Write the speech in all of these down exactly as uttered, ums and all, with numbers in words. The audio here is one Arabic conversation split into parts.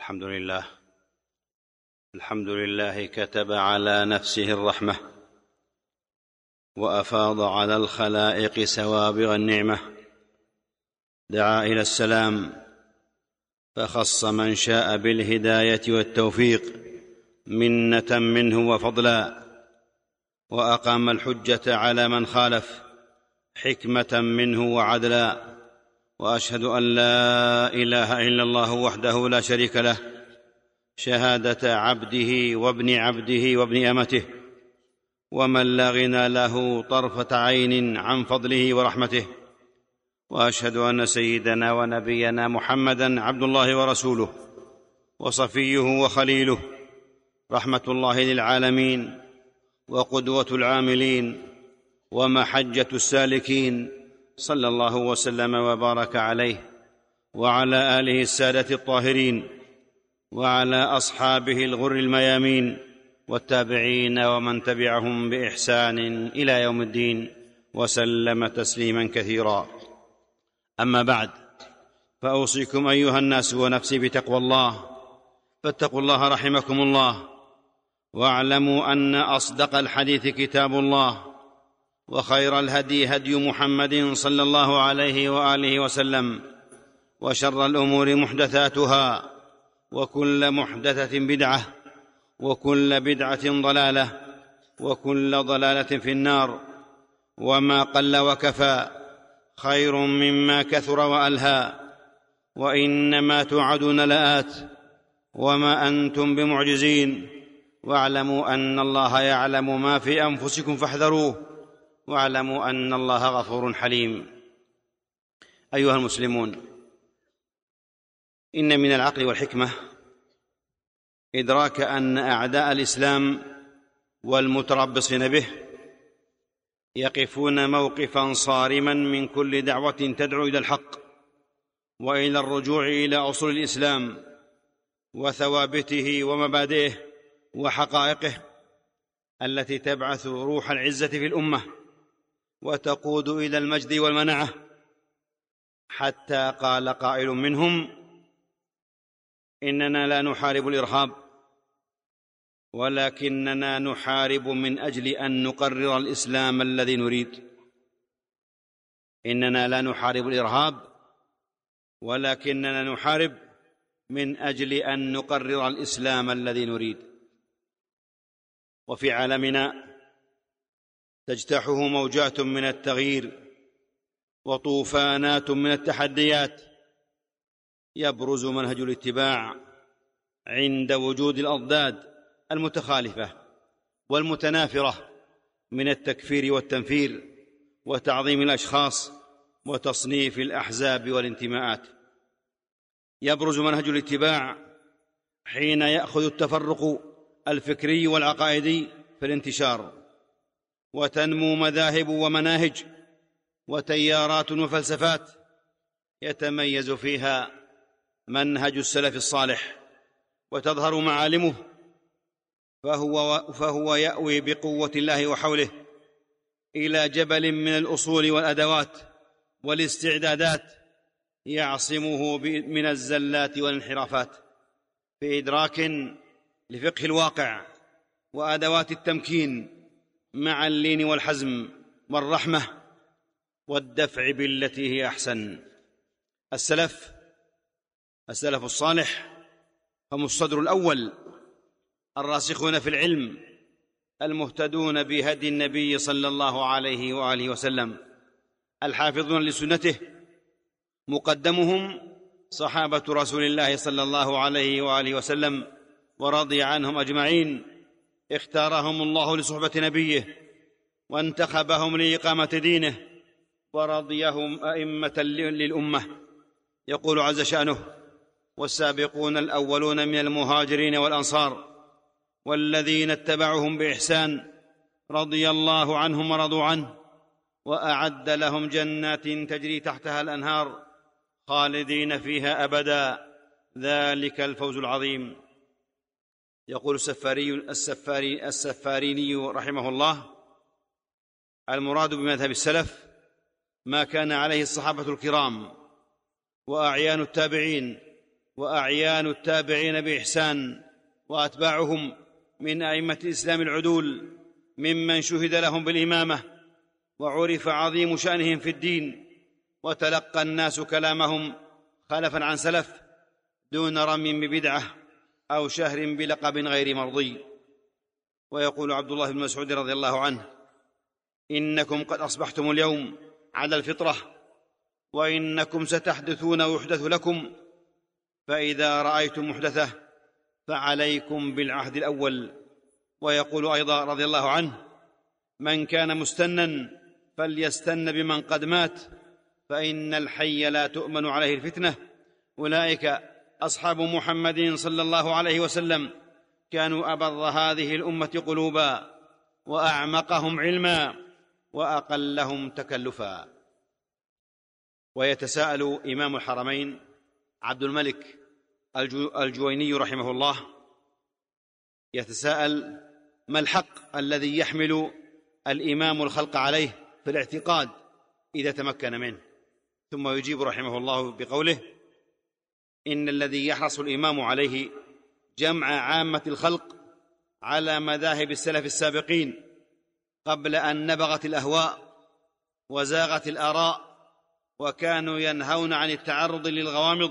الحمد لله الحمد لله كتب على نفسه الرحمة وأفاض على الخلائق سوابغ النعمة، دعا إلى السلام فخص من شاء بالهداية والتوفيق منة منه وفضلا، وأقام الحجة على من خالف حكمة منه وعدلا، وأشهد أن لا إله إلا الله وحده لا شريك له شهادة عبده وابن عبده وابن أمته، ومن لا غنى له طرفة عين عن فضله ورحمته. وأشهد أن سيدنا ونبينا محمدًا عبد الله ورسوله وصفيه وخليله، رحمة الله للعالمين وقدوة العاملين ومحجة السالكين، صلى الله وسلم وبارك عليه وعلى آله السادة الطاهرين وعلى أصحابه الغر الميامين والتابعين ومن تبعهم بإحسان إلى يوم الدين، وسلم تسليما كثيرا. أما بعد، فأوصيكم أيها الناس ونفسي بتقوى الله، فاتقوا الله رحمكم الله، واعلموا أن أصدق الحديث كتاب الله، وخير الهدي هدي محمد صلى الله عليه وآله وسلم، وشر الأمور محدثاتها، وكل محدثة بدعة، وكل بدعة ضلالة، وكل ضلالة في النار. وما قل وكفى خير مما كثر وألهى، وإنما توعدون لآت وما أنتم بمعجزين، واعلموا أن الله يعلم ما في أنفسكم فاحذروه، واعلموا أن الله غفور حليم. أيها المسلمون، إن من العقل والحكمة إدراك أن أعداء الإسلام والمتربصين به يقفون موقفا صارما من كل دعوة تدعو إلى الحق وإلى الرجوع إلى أصول الإسلام وثوابته ومبادئه وحقائقه التي تبعث روح العزة في الأمة وتقود إلى المجد والمنعة، حتى قال قائل منهم: إننا لا نحارب الإرهاب، ولكننا نحارب من أجل أن نقرر الإسلام الذي نريد. إننا لا نحارب الإرهاب، ولكننا نحارب من أجل أن نقرر الإسلام الذي نريد. وفي عالمنا تجتاحه موجات من التغيير وطوفانات من التحديات، يبرز منهج الاتباع عند وجود الأضداد المتخالفة والمتنافرة من التكفير والتنفير وتعظيم الأشخاص وتصنيف الأحزاب والانتماءات. يبرز منهج الاتباع حين يأخذ التفرق الفكري والعقائدي في الانتشار، وتنمو مذاهب ومناهج وتيارات وفلسفات يتميز فيها منهج السلف الصالح وتظهر معالمه، فهو, فهو يأوي بقوة الله وحوله إلى جبل من الأصول والأدوات والاستعدادات يعصمه من الزلات والانحرافات، في إدراك لفقه الواقع وأدوات التمكين مع اللين والحزم والرحمة والدفع بالتي هي أحسن. السلف السلف الصالح هم الصدر الأول، الراسخون في العلم، المهتدون بهدي النبي صلى الله عليه وآله وسلم، الحافظون لسنته، مقدمهم صحابة رسول الله صلى الله عليه وآله وسلم ورضي عنهم أجمعين، اختارهم الله لصحبة نبيه وانتخبهم لإقامة دينه ورضيهم أئمة للأمة. يقول عز شأنه: والسابقون الأولون من المهاجرين والأنصار والذين اتبعوهم بإحسان رضي الله عنهم ورضوا عنه، وأعد لهم جنات تجري تحتها الأنهار خالدين فيها أبدا، ذلك الفوز العظيم. يقول السفاري السفاري السفاريني رحمه الله: المراد بمذهب السلف ما كان عليه الصحابة الكرام وأعيان التابعين وأعيان التابعين بإحسان وأتباعهم من أئمة الإسلام العدول ممن شهد لهم بالإمامة وعرف عظيم شأنهم في الدين، وتلقى الناس كلامهم خلفا عن سلف دون رمي ببدعة أو شهر بلقب غير مرضي. ويقول عبد الله بن مسعود رضي الله عنه: إنكم قد أصبحتم اليوم على الفطرة، وإنكم ستحدثون ويحدث لكم، فإذا رأيتم محدثة فعليكم بالعهد الأول. ويقول أيضا رضي الله عنه: من كان مستنا فليستن بمن قد مات، فإن الحي لا تؤمن عليه الفتنة. أولئك أصحاب محمد صلى الله عليه وسلم، كانوا أبر هذه الأمة قلوبا وأعمقهم علما وأقلهم تكلفا. ويتساءل إمام الحرمين عبد الملك الجويني رحمه الله، يتساءل: ما الحق الذي يحمل الإمام الخلق عليه في الاعتقاد إذا تمكن منه؟ ثم يجيب رحمه الله بقوله: إن الذي يحرص الإمام عليه جمع عامة الخلق على مذاهب السلف السابقين قبل أن نبغت الأهواء وزاغت الآراء، وكانوا ينهون عن التعرض للغوامض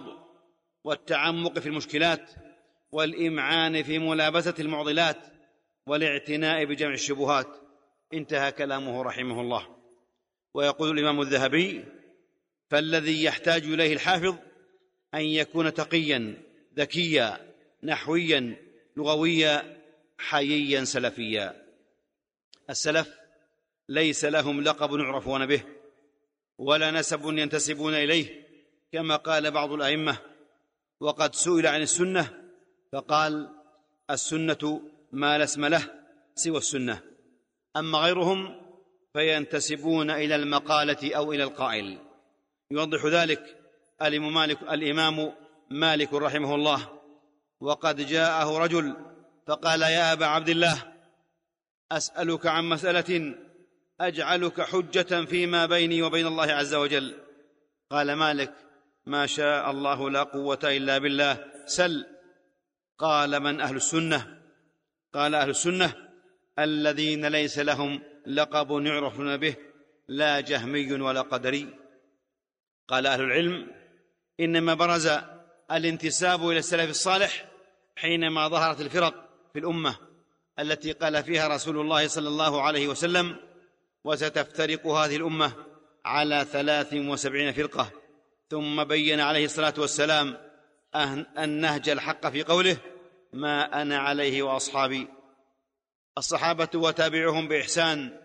والتعمق في المشكلات والإمعان في ملابسة المعضلات والاعتناء بجمع الشبهات. انتهى كلامه رحمه الله. ويقول الإمام الذهبي: فالذي يحتاج إليه الحافظ أن يكون تقيا ذكيا نحويا لغويا حييا سلفيا. السلف ليس لهم لقب يعرفون به ولا نسب ينتسبون إليه، كما قال بعض الأئمة. وقد سئل عن السنة فقال: السنة ما لا اسم له سوى السنة. أما غيرهم فينتسبون إلى المقالة أو إلى القائل. يوضح ذلك الإمام مالك, الإمام مالك رحمه الله: وقد جاءه رجل فقال: يا أبا عبد الله، أسألك عن مسألة أجعلك حجة فيما بيني وبين الله عز وجل. قال مالك: ما شاء الله لا قوة إلا بالله، سل. قال: من أهل السنة؟ قال: أهل السنة الذين ليس لهم لقب يعرفون به، لا جهمي ولا قدري. قال أهل العلم: إنما برز الانتساب إلى السلف الصالح حينما ظهرت الفرق في الأمة التي قال فيها رسول الله صلى الله عليه وسلم: وستفترق هذه الأمة على ثلاث وسبعين فرقة. ثم بين عليه الصلاة والسلام النهج الحق في قوله: ما أنا عليه وأصحابي. الصحابة وتابعهم بإحسان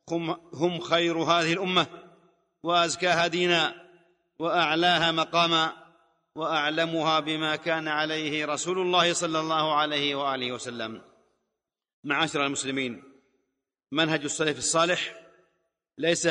هم خير هذه الأمة وأزكاها دينا وأعلاها مقاما وأعلمها بما كان عليه رسول الله صلى الله عليه وآله وسلم. معاشر المسلمين، منهج السلف الصالح ليس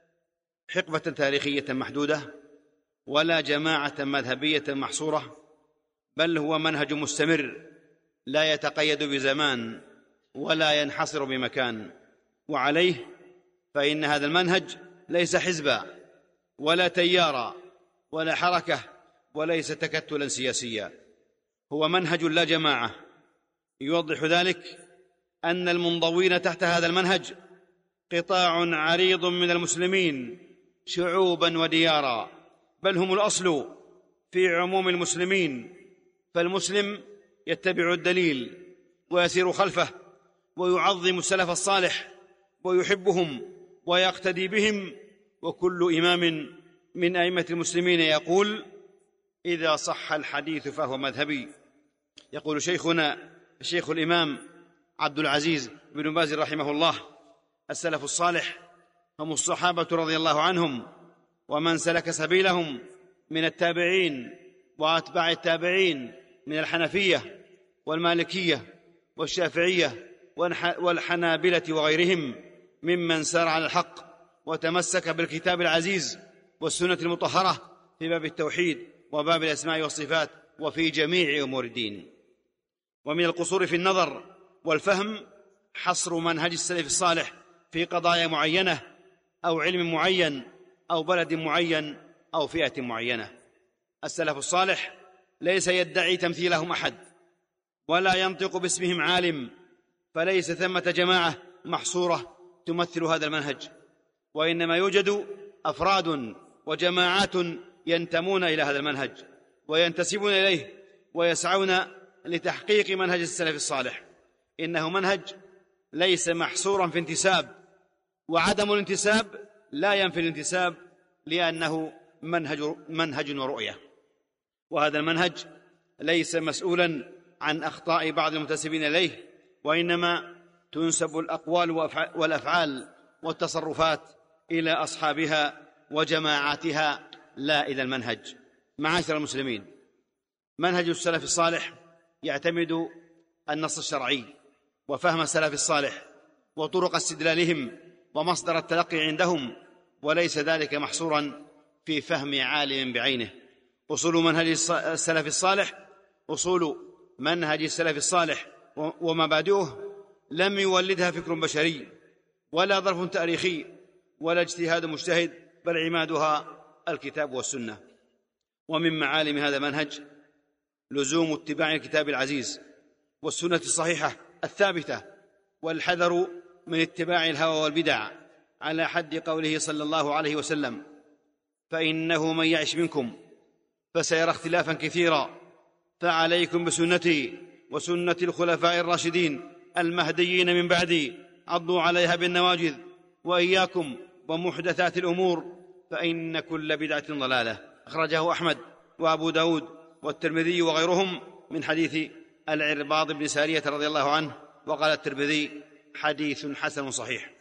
حقبة تاريخية محدودة ولا جماعة مذهبية محصورة، بل هو منهج مستمر لا يتقيد بزمان ولا ينحصر بمكان. وعليه فإن هذا المنهج ليس حزبا ولا تيارا ولا حركة وليس تكتلا سياسيا، هو منهج لا جماعة. يوضح ذلك أن المنضوين تحت هذا المنهج قطاع عريض من المسلمين شعوبا وديارا، بل هم الأصل في عموم المسلمين. فالمسلم يتبع الدليل ويسير خلفه ويعظم السلف الصالح ويحبهم ويقتدي بهم. وكل إمام من أئمة المسلمين يقول: إذا صح الحديث فهو مذهبي. يقول شيخنا الشيخ الإمام عبد العزيز بن باز رحمه الله: السلف الصالح هم الصحابة رضي الله عنهم ومن سلك سبيلهم من التابعين وأتباع التابعين من الحنفية والمالكية والشافعية والحنابلة وغيرهم ممن سار على الحق وتمسك بالكتاب العزيز والسنة المطهرة في باب التوحيد وباب الأسماء والصفات وفي جميع أمور الدين. ومن القصور في النظر والفهم حصر منهج السلف الصالح في قضايا معينة أو علم معين أو بلد معين أو فئة معينة. السلف الصالح ليس يدعي تمثيلهم أحد ولا ينطق باسمهم عالم، فليس ثمة جماعة محصورة تمثل هذا المنهج، وإنما يوجد أفراد وجماعات ينتمون إلى هذا المنهج وينتسبون إليه ويسعون لتحقيق منهج السلف الصالح. إنه منهج ليس محصورا في انتساب، وعدم الانتساب لا ينفي الانتساب، لأنه منهج, منهج ورؤية. وهذا المنهج ليس مسؤولا عن أخطاء بعض المنتسبين إليه، وإنما تنسب الأقوال والأفعال والتصرفات إلى أصحابها وجماعاتها لا إلى المنهج. معاشر المسلمين، منهج السلف الصالح يعتمد النص الشرعي وفهم السلف الصالح وطرق استدلالهم ومصدر التلقي عندهم، وليس ذلك محصورا في فهم عالم بعينه. أصول منهج السلف الصالح أصول منهج السلف الصالح ومبادئه لم يولدها فكر بشري ولا ظرف تاريخي ولا اجتهاد مجتهد، بل عمادها الكتاب والسنة. ومن معالم هذا المنهج لزوم اتباع الكتاب العزيز والسنة الصحيحة الثابتة، والحذر من اتباع الهوى والبدع، على حد قوله صلى الله عليه وسلم: فإنه من يعش منكم فسيرى اختلافا كثيرا، فعليكم بسنتي وسنة الخلفاء الراشدين المهديين من بعدي، عضوا عليها بالنواجذ، وإياكم ومحدثات الأمور، فإن كل بدعة ضلالة. أخرجه أحمد وأبو داود والترمذي وغيرهم من حديث العرباض بن سارية رضي الله عنه، وقال الترمذي: حديث حسن صحيح.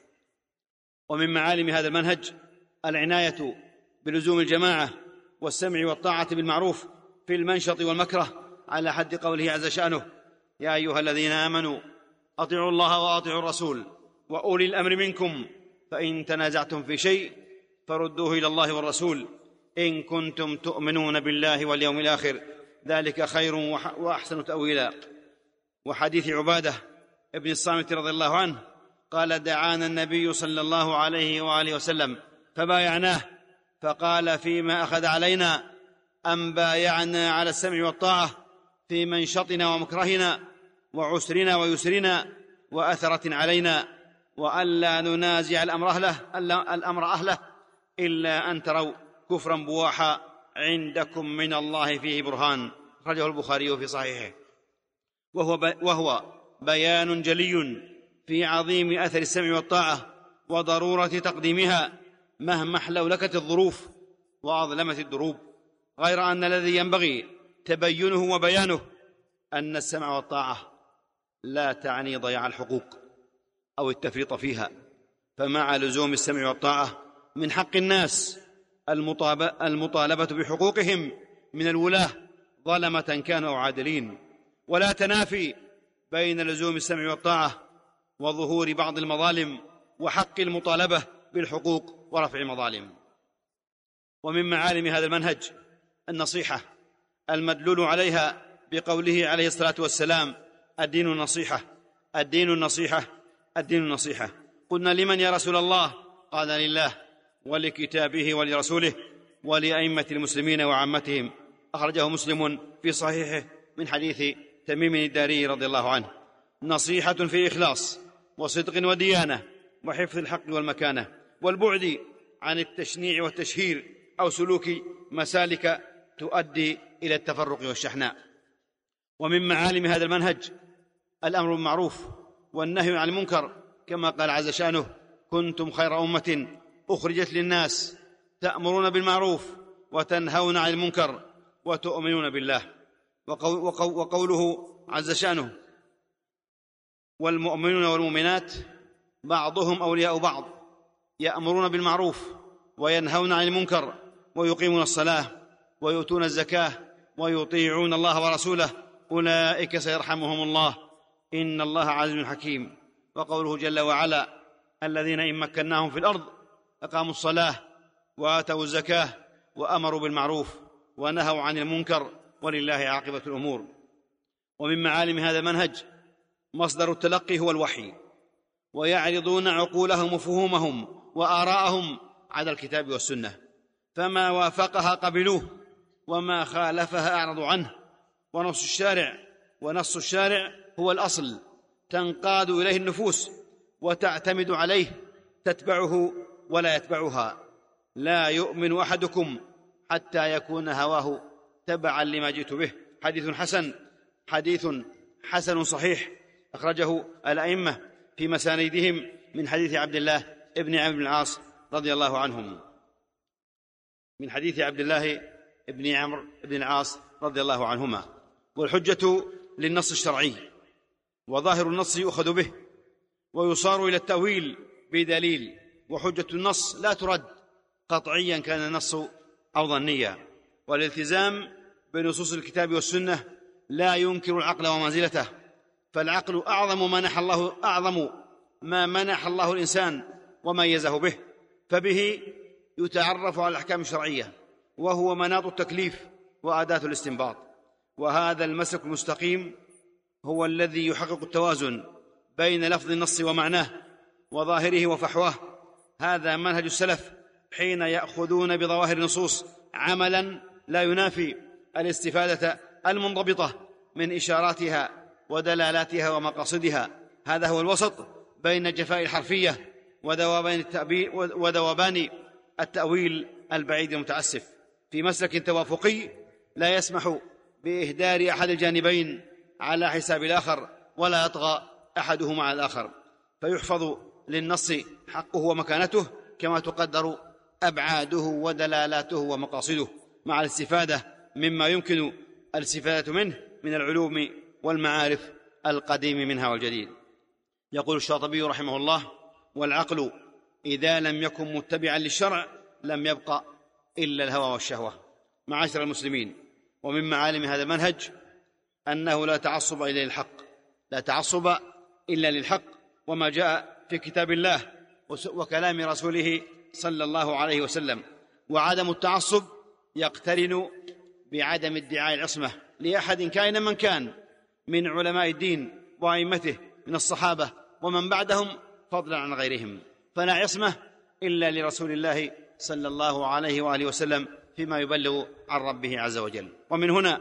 ومن معالم هذا المنهج العناية بلزوم الجماعة والسمع والطاعة بالمعروف في المنشط والمكره، على حد قوله عز شأنه: يا أيها الذين آمنوا أطيعوا الله وأطيعوا الرسول وأولي الأمر منكم، فإن تنازعتم في شيء فردوه إلى الله والرسول إن كنتم تؤمنون بالله واليوم الآخر، ذلك خير وأحسن تأويلا. وحديث عبادة ابن الصامت رضي الله عنه قال: دعانا النبي صلى الله عليه وآله وسلم فبايعناه، فقال: فيما أخذ علينا أن بايعنا على السمع والطاعة في منشطنا ومكرهنا وعسرنا ويسرنا وأثرة علينا، وألا ننازع الأمر أهله, الأمر أهله إلا أن تروا كفرا بواحا عندكم من الله فيه برهان. أخرجه البخاري في صحيحه. وهو, وهو بيان جلي في عظيم أثر السمع والطاعة وضرورة تقديمها مهما احلولكت الظروف وأظلمت الدروب، غير أن الذي ينبغي تبينه وبيانه أن السمع والطاعة لا تعني ضياع الحقوق أو التفريط فيها، فمع لزوم السمع والطاعة من حق الناس المطالبة بحقوقهم من الولاة ظلمة كانوا أو عادلين، ولا تنافي بين لزوم السمع والطاعة وظهور بعض المظالم وحق المطالبة بالحقوق ورفع المظالم. ومن معالم هذا المنهج النصيحة المدلول عليها بقوله عليه الصلاة والسلام: الدين النصيحة الدين النصيحة الدين النصيحة. قلنا: لمن يا رسول الله؟ قال: لله ولكتابه ولرسوله ولأئمة المسلمين وعامتهم. أخرجه مسلم في صحيحه من حديث تميم الداري رضي الله عنه. نصيحة في إخلاص وصدق وديانة وحفظ الحق والمكانة والبعد عن التشنيع والتشهير أو سلوك مسالك تؤدي إلى التفرق والشحناء. ومن معالم هذا المنهج الأمر بالمعروف والنهي عن المنكر، كما قال عز شأنه: كنتم خير أمة أخرجت للناس تأمرون بالمعروف وتنهون عن المنكر وتؤمنون بالله. وقوله عز شأنه: والمؤمنون والمؤمنات بعضهم أولياء بعض يأمرون بالمعروف وينهون عن المنكر ويقيمون الصلاة ويؤتون الزكاة ويطيعون الله ورسوله أولئك سيرحمهم الله إن الله عزيز حكيم. وقوله جل وعلا: الذين إن مكناهم في الأرض أقاموا الصلاة وآتوا الزكاة وأمروا بالمعروف ونهوا عن المنكر ولله عاقبة الأمور. ومن معالم هذا المنهج مصدر التلقي هو الوحي، ويعرضون عقولهم وفهومهم وآراءهم على الكتاب والسنة، فما وافقها قبلوه وما خالفها أعرضوا عنه ونص الشارع ونص الشارع هو الأصل تنقاد إليه النفوس وتعتمد عليه، تتبعه ولا يتبعها. لا يؤمن أحدكم حتى يكون هواه تبعا لما جئت به. حديث حسن حديث حسن صحيح أخرجه الأئمة في مسانيدهم من حديث عبد الله ابن عمرو بن العاص رضي الله عنهم من حديث عبد الله ابن عمرو بن العاص رضي الله عنهما. والحجة للنص الشرعي، وظاهر النص يؤخذ به ويصار إلى التأويل بدليل، وحجة النص لا ترد قطعيا كان النص أو ظنيا. والالتزام بنصوص الكتاب والسنة لا ينكر العقل ومنزلته، فالعقل أعظم ما منح الله أعظم ما منح الله الإنسان وميزه به، فبه يتعرف على الأحكام الشرعية، وهو مناط التكليف وأداة الاستنباط. وهذا المسلك المستقيم هو الذي يحقق التوازن بين لفظ النص ومعناه وظاهره وفحواه. هذا منهج السلف حين يأخذون بظواهر النصوص عملا لا ينافي الاستفادة المنضبطة من إشاراتها ودلالاتها ومقاصدها. هذا هو الوسط بين جفاء الحرفية وذوبان التأبيل وذوبان التأويل البعيد المتعسف. في مسلك توافقي لا يسمح بإهدار أحد الجانبين على حساب الآخر، ولا يطغى أحدهما على الآخر، فيحفظ للنص حقه ومكانته كما تقدر أبعاده ودلالاته ومقاصده، مع الاستفادة مما يمكن الاستفادة منه من العلوم والمعارف القديم منها والجديد. يقول الشاطبي رحمه الله: والعقل إذا لم يكن متبعا للشرع لم يبقى إلا الهوى والشهوة. معاشر المسلمين، ومن معالم هذا المنهج أنه لا تعصب إلا للحق، لا تعصب إلا للحق وما جاء في كتاب الله وكلام رسوله صلى الله عليه وسلم. وعدم التعصب يقترن بعدم ادعاء العصمة لأحد كائنا من كان من علماء الدين وأئمته من الصحابة ومن بعدهم فضلا عن غيرهم، فلا عصمة إلا لرسول الله صلى الله عليه وآله وسلم فيما يبلغ عن ربه عز وجل. ومن هنا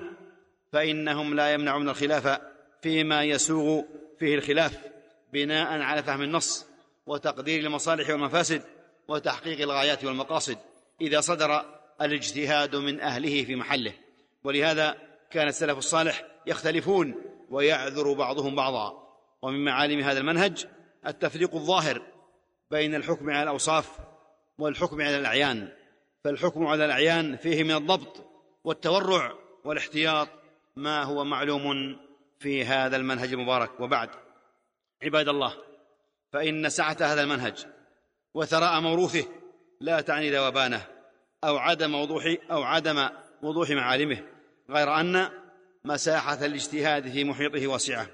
فإنهم لا يمنعون الخلاف فيما يسوغ فيه الخلاف بناء على فهم النص وتقدير المصالح والمفاسد وتحقيق الغايات والمقاصد إذا صدر الاجتهاد من أهله في محله. ولهذا كان السلف الصالح يختلفون ويعذر بعضهم بعضا. ومن معالم هذا المنهج التفريق الظاهر بين الحكم على الأوصاف والحكم على الأعيان، فالحكم على الأعيان فيه من الضبط والتورع والاحتياط ما هو معلوم في هذا المنهج المبارك. وبعد، عباد الله، فإن سعة هذا المنهج وثراء موروثه لا تعني ذوبانه أو عدم وضوح أو عدم وضوح معالمه، غير أن مساحة الاجتهاد في محيطه واسعة،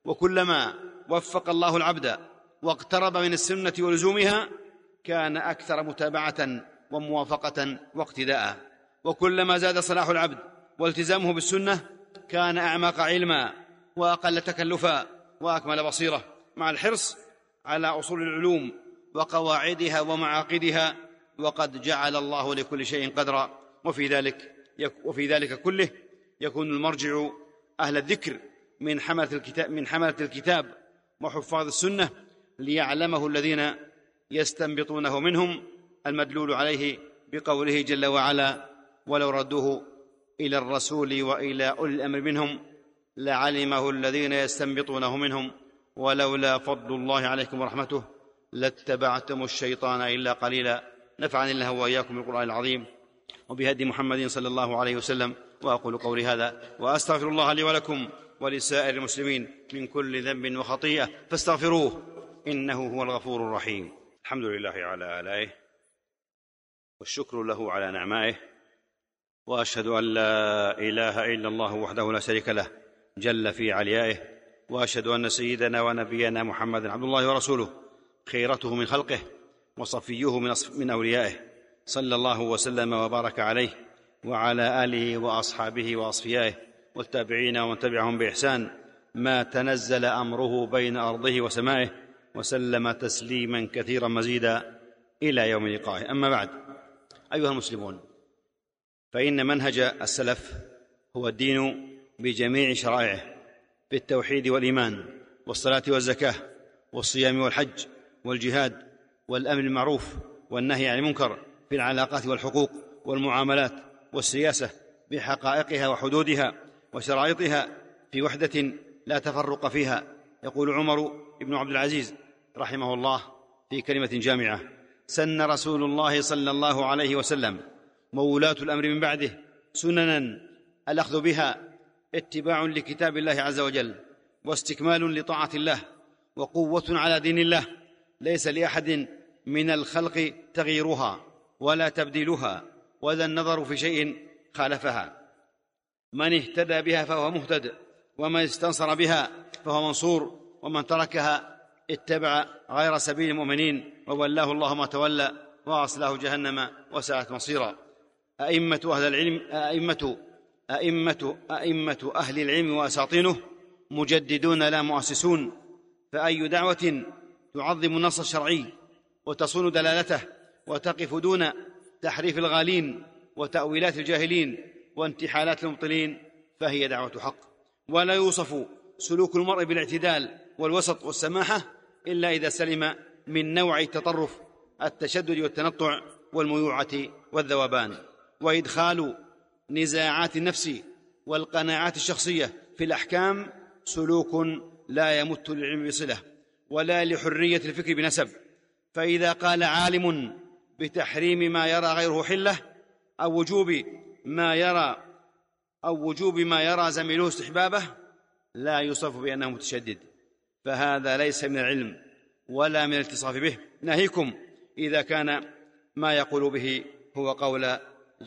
وكلما وفق الله العبد واقترب من السنة ولزومها كان أكثر متابعة وموافقة واقتداء، وكلما زاد صلاح العبد والتزامه بالسنة كان أعمق علما وأقل تكلفا وأكمل بصيرة، مع الحرص على أصول العلوم وقواعدها ومعاقدها. وقد جعل الله لكل شيء قدرا، وفي ذلك وفي ذلك كله يكون المرجع أهل الذكر من حملة الكتاب من حملة الكتاب وحفاظ السنة، ليعلمه الذين يستنبطونه منهم، المدلول عليه بقوله جل وعلا: ولو ردوه إلى الرسول وإلى أولي الأمر منهم لعلمه الذين يستنبطونه منهم ولولا فضل الله عليكم ورحمته لاتبعتم الشيطان إلا قليلا. نفعني الله وإياكم بالقرآن العظيم وبهدي محمد صلى الله عليه وسلم. وأقول قولي هذا وأستغفر الله لي ولكم ولسائر المسلمين من كل ذنب وخطيئة فاستغفروه إنه هو الغفور الرحيم. الحمد لله على آلائه والشكر له على نعمائه، وأشهد أن لا إله إلا الله وحده لا شريك له جل في عليائه، وأشهد أن سيدنا ونبينا محمدا عبد الله ورسوله خيرته من خلقه وصفيه من أوليائه، صلى الله وسلم وبارك عليه وعلى آله وأصحابه وأصفيائه والتابعين ومن تبعهم بإحسان ما تنزل أمره بين أرضه وسمائه، وسلم تسليما كثيرا مزيدا إلى يوم لقائه. أما بعد، أيها المسلمون، فإن منهج السلف هو الدين بجميع شرائعه بالتوحيد والإيمان والصلاة والزكاة والصيام والحج والجهاد والأمر بالمعروف والنهي عن المنكر في العلاقات والحقوق والمعاملات والسياسة بحقائقها وحدودها وشرائطها في وحدة لا تفرق فيها. يقول عمر بن عبد العزيز رحمه الله في كلمة جامعة: سن رسول الله صلى الله عليه وسلم وولاة الأمر من بعده سننا الأخذ بها اتباع لكتاب الله عز وجل واستكمال لطاعة الله وقوة على دين الله، ليس لأحد من الخلق تغييرها ولا تبديلها ولا النظر في شيء خالفها. من اهتدى بها فهو مهتد، ومن استنصر بها فهو منصور، ومن تركها اتبع غير سبيل المؤمنين وولاه الله ما تولى وأصلاه جهنم وساءت مصيرا. أئمة أهل العلم أئمة أئمة أئمة أهل العلم وأساطينه مجددون لا مؤسسون، فأي دعوة تعظم النص الشرعي وتصون دلالته وتقف دون تحريف الغالين وتأويلات الجاهلين وانتحالات المبطلين فهي دعوة حق. ولا يوصف سلوك المرء بالاعتدال والوسط والسماحة إلا إذا سلم من نوع التطرف التشدد والتنطع والميوعة والذوبان. وإدخال نزاعات النفس والقناعات الشخصية في الأحكام سلوك لا يمت للعلم بصلة ولا لحرية الفكر بنسب. فإذا قال عالم بتحريم ما يرى غيره حلة أو وجوب ما يرى أو وجوب ما يرى زميله استحبابه لا يوصف بأنه متشدد، فهذا ليس من العلم ولا من الاتصاف به. ناهيكم إذا كان ما يقول به هو قول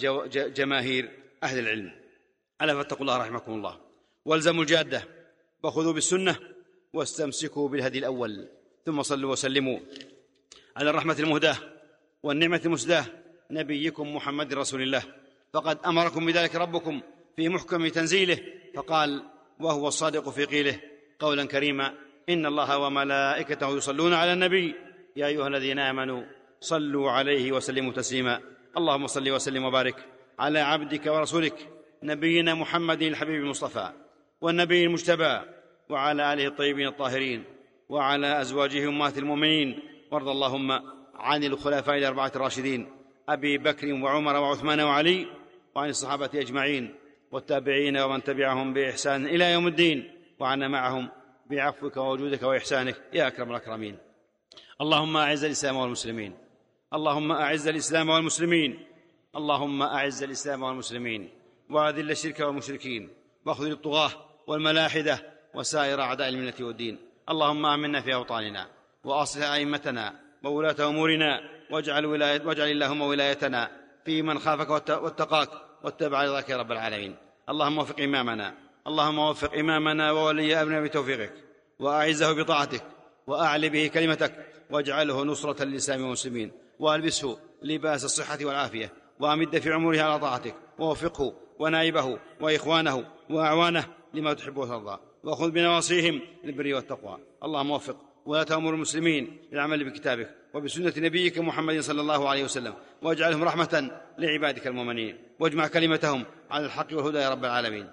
جماهير أهل العلم. ألا فاتقوا الله رحمكم الله، والزموا الجادة وخذوا بالسنة واستمسكوا بالهدي الأول، ثم صلوا وسلموا على الرحمة المهداة والنعمة المسداة نبيكم محمد رسول الله، فقد أمركم بذلك ربكم في محكم تنزيله، فقال وهو الصادق في قيله قولا كريما: إن الله وملائكته يصلون على النبي يا أيها الذين آمنوا صلوا عليه وسلموا تسليما. اللهم صل وسلم وبارك على عبدك ورسولك نبينا محمد الحبيب المصطفى والنبي المجتبى، وعلى آله الطيبين الطاهرين، وعلى أزواجه أمهات المؤمنين. وارض اللهم عن الخلفاء الأربعة الراشدين أبي بكر وعمر وعثمان وعلي، وعن الصحابة أجمعين والتابعين ومن تبعهم بإحسان إلى يوم الدين، وعنا معهم بعفوك ووجودك وإحسانك يا أكرم الأكرمين. اللهم أعز الإسلام والمسلمين، اللهم أعز الإسلام والمسلمين، اللهم أعز الإسلام والمسلمين، وأذل الشرك والمشركين، واخذل الطغاة والملاحدة وسائر أعداء الملة والدين. اللهم آمنا في أوطاننا وأصلح أئمتنا وولاة أمورنا، واجعل, ولاية واجعل اللهم ولايتنا في من خافك واتقاك واتبع رضاك يا رب العالمين. اللهم وفق إمامنا اللهم وفق إمامنا وولي أمرنا بتوفيقك، وأعزه بطاعتك، وأعل به كلمتك، واجعله نصرة للإسلام والمسلمين، وألبسه لباس الصحة والعافية، وأمد في عمره على طاعتك، ووفقه ونائبه وإخوانه وأعوانه لما تحب وترضى، وخذ بنواصيهم للبر والتقوى. اللهم وفق ولا تأمر المسلمين للعمل بكتابك وبسنة نبيك محمد صلى الله عليه وسلم، واجعلهم رحمة لعبادك المؤمنين، واجمع كلمتهم على الحق والهدى يا رب العالمين.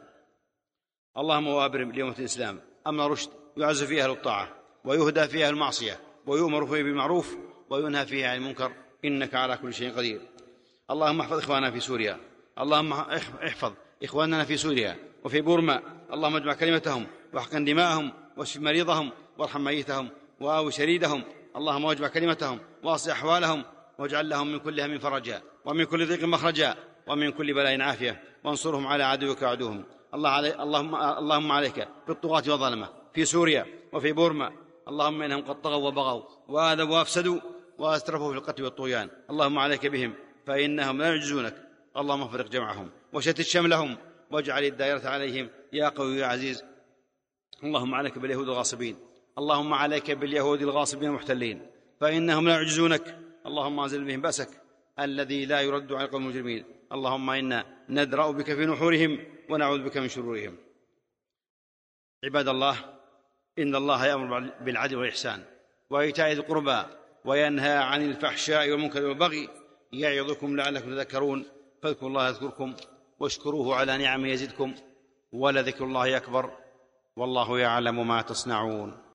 اللهم وابرم لأمة الإسلام أمر رشد يعز فيه أهل الطاعة ويهدى فيه أهل المعصية ويؤمر فيه بالمعروف وينهى فيه عن المنكر، إنك على كل شيء قدير. اللهم احفظ إخواننا في سوريا، اللهم احفظ إخواننا في سوريا وفي بورما، اللهم اجمع كلمتهم واحقن دماءهم واشف مريضهم وارحم ميتهم وآوي شريدهم. اللهم واجمع كلمتهم واصلح أحوالهم، واجعل لهم من كل هم فرجا ومن كل ضيق مخرجا ومن كل بلاء عافية، وانصرهم على عدوك وعدوهم. الله علي اللهم, اللهم عليك بالطغاة والظلمة في سوريا وفي بورما، اللهم إنهم قد طغوا وبغوا وآذوا وأفسدوا وأسرفوا في القتل والطغيان، اللهم عليك بهم فإنهم لا يعجزونك. اللهم افرق جمعهم وشتت شملهم واجعل الدائرة عليهم يا قوي يا عزيز. اللهم عليك باليهود الغاصبين، اللهم عليك باليهود الغاصبين المحتلين فإنهم لا يعجزونك. اللهم انزل بهم بأسك الذي لا يرد على القوم المجرمين. اللهم إنا ندرأ بك في نحورهم ونعوذ بك من شرورهم. عباد الله، إن الله يأمر بالعدل والإحسان وإيتاء ذي القربى وينهى عن الفحشاء والمنكر والبغي يعظكم لعلكم تذكرون. فاذكروا الله يذكركم واشكروه على نعمه يزدكم ولذكر الله أكبر، والله يعلم ما تصنعون.